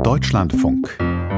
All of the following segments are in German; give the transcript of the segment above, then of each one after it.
Deutschlandfunk.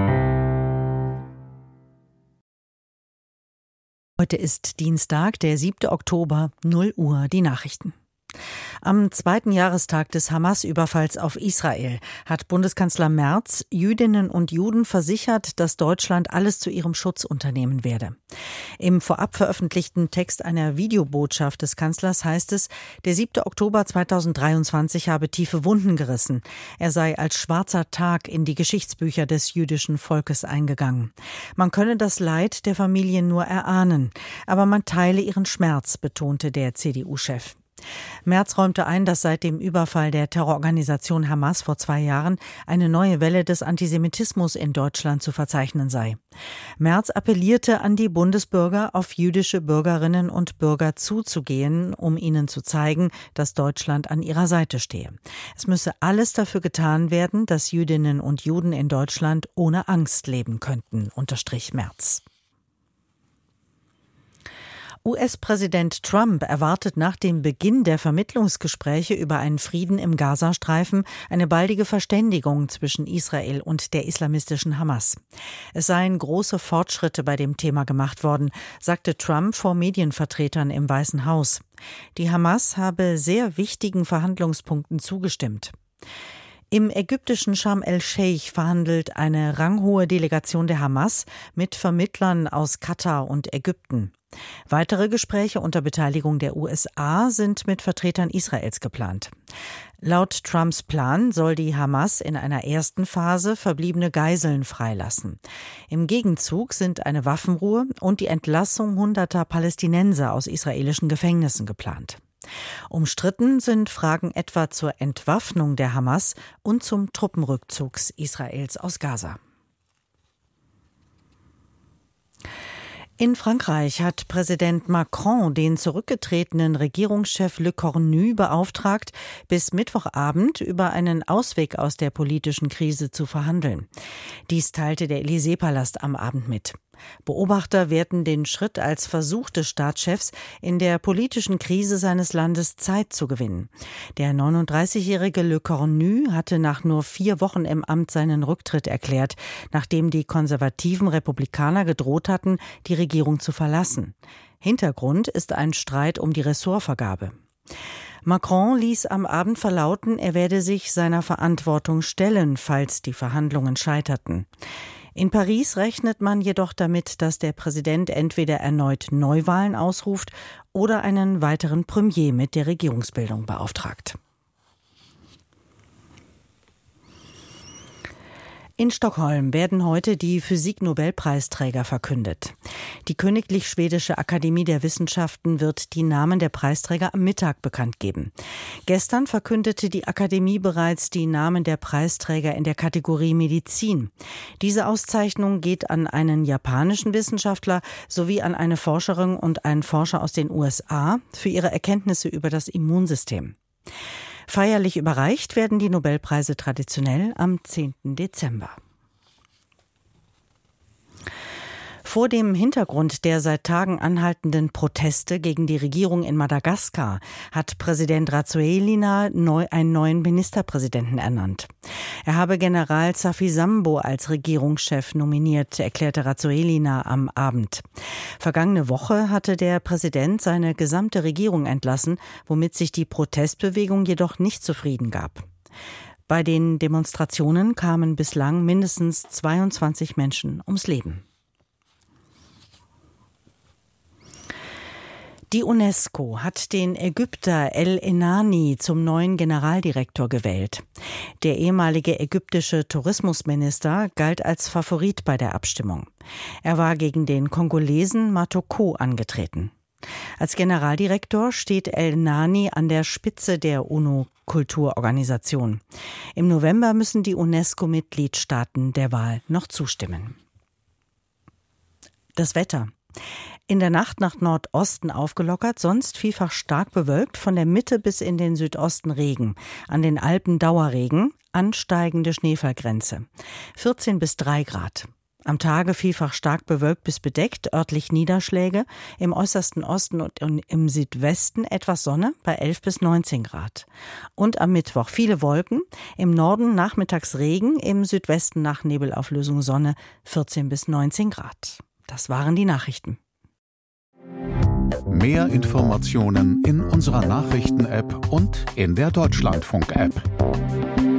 Heute ist Dienstag, der 7. Oktober, 0 Uhr, die Nachrichten. Am zweiten Jahrestag des Hamas-Überfalls auf Israel hat Bundeskanzler Merz Jüdinnen und Juden versichert, dass Deutschland alles zu ihrem Schutz unternehmen werde. Im vorab veröffentlichten Text einer Videobotschaft des Kanzlers heißt es, der 7. Oktober 2023 habe tiefe Wunden gerissen. Er sei als schwarzer Tag in die Geschichtsbücher des jüdischen Volkes eingegangen. Man könne das Leid der Familien nur erahnen, aber man teile ihren Schmerz, betonte der CDU-Chef. Merz räumte ein, dass seit dem Überfall der Terrororganisation Hamas vor 2 Jahren eine neue Welle des Antisemitismus in Deutschland zu verzeichnen sei. Merz appellierte an die Bundesbürger, auf jüdische Bürgerinnen und Bürger zuzugehen, um ihnen zu zeigen, dass Deutschland an ihrer Seite stehe. Es müsse alles dafür getan werden, dass Jüdinnen und Juden in Deutschland ohne Angst leben könnten, unterstrich Merz. US-Präsident Trump erwartet nach dem Beginn der Vermittlungsgespräche über einen Frieden im Gazastreifen eine baldige Verständigung zwischen Israel und der islamistischen Hamas. Es seien große Fortschritte bei dem Thema gemacht worden, sagte Trump vor Medienvertretern im Weißen Haus. Die Hamas habe sehr wichtigen Verhandlungspunkten zugestimmt. Im ägyptischen Scharm el-Scheich verhandelt eine ranghohe Delegation der Hamas mit Vermittlern aus Katar und Ägypten. Weitere Gespräche unter Beteiligung der USA sind mit Vertretern Israels geplant. Laut Trumps Plan soll die Hamas in einer ersten Phase verbliebene Geiseln freilassen. Im Gegenzug sind eine Waffenruhe und die Entlassung hunderter Palästinenser aus israelischen Gefängnissen geplant. Umstritten sind Fragen etwa zur Entwaffnung der Hamas und zum Truppenrückzug Israels aus Gaza. In Frankreich hat Präsident Macron den zurückgetretenen Regierungschef Le Cornu beauftragt, bis Mittwochabend über einen Ausweg aus der politischen Krise zu verhandeln. Dies teilte der Élysée-Palast am Abend mit. Beobachter werten den Schritt als Versuch des Staatschefs, in der politischen Krise seines Landes Zeit zu gewinnen. Der 39-jährige Le Cornu hatte nach nur 4 Wochen im Amt seinen Rücktritt erklärt, nachdem die konservativen Republikaner gedroht hatten, die Regierung zu verlassen. Hintergrund ist ein Streit um die Ressortvergabe. Macron ließ am Abend verlauten, er werde sich seiner Verantwortung stellen, falls die Verhandlungen scheiterten. In Paris rechnet man jedoch damit, dass der Präsident entweder erneut Neuwahlen ausruft oder einen weiteren Premier mit der Regierungsbildung beauftragt. In Stockholm werden heute die Physik-Nobelpreisträger verkündet. Die Königlich Schwedische Akademie der Wissenschaften wird die Namen der Preisträger am Mittag bekannt geben. Gestern verkündete die Akademie bereits die Namen der Preisträger in der Kategorie Medizin. Diese Auszeichnung geht an einen japanischen Wissenschaftler sowie an eine Forscherin und einen Forscher aus den USA für ihre Erkenntnisse über das Immunsystem. Feierlich überreicht werden die Nobelpreise traditionell am 10. Dezember. Vor dem Hintergrund der seit Tagen anhaltenden Proteste gegen die Regierung in Madagaskar hat Präsident Rajoelina einen neuen Ministerpräsidenten ernannt. Er habe General Safi-Sambo als Regierungschef nominiert, erklärte Rajoelina am Abend. Vergangene Woche hatte der Präsident seine gesamte Regierung entlassen, womit sich die Protestbewegung jedoch nicht zufrieden gab. Bei den Demonstrationen kamen bislang mindestens 22 Menschen ums Leben. Die UNESCO hat den Ägypter El Enani zum neuen Generaldirektor gewählt. Der ehemalige ägyptische Tourismusminister galt als Favorit bei der Abstimmung. Er war gegen den Kongolesen Matoko angetreten. Als Generaldirektor steht El Enani an der Spitze der UNO-Kulturorganisation. Im November müssen die UNESCO-Mitgliedstaaten der Wahl noch zustimmen. Das Wetter. In der Nacht nach Nordosten aufgelockert, sonst vielfach stark bewölkt, von der Mitte bis in den Südosten Regen. An den Alpen Dauerregen, ansteigende Schneefallgrenze. 14 bis 3 Grad. Am Tage vielfach stark bewölkt bis bedeckt, örtlich Niederschläge, im äußersten Osten und im Südwesten etwas Sonne bei 11 bis 19 Grad. Und am Mittwoch viele Wolken, im Norden nachmittags Regen, im Südwesten nach Nebelauflösung Sonne 14 bis 19 Grad. Das waren die Nachrichten. Mehr Informationen in unserer Nachrichten-App und in der Deutschlandfunk-App.